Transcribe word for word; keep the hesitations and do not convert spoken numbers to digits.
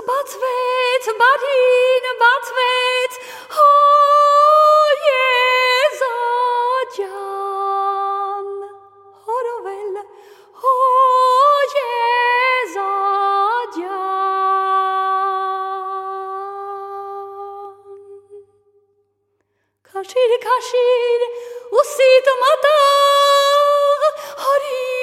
Batvet, Batin, Batvet, ho Jezajan, Horovel, ho Jezajan. Kashir, Kashir, Usit Mata, Hari.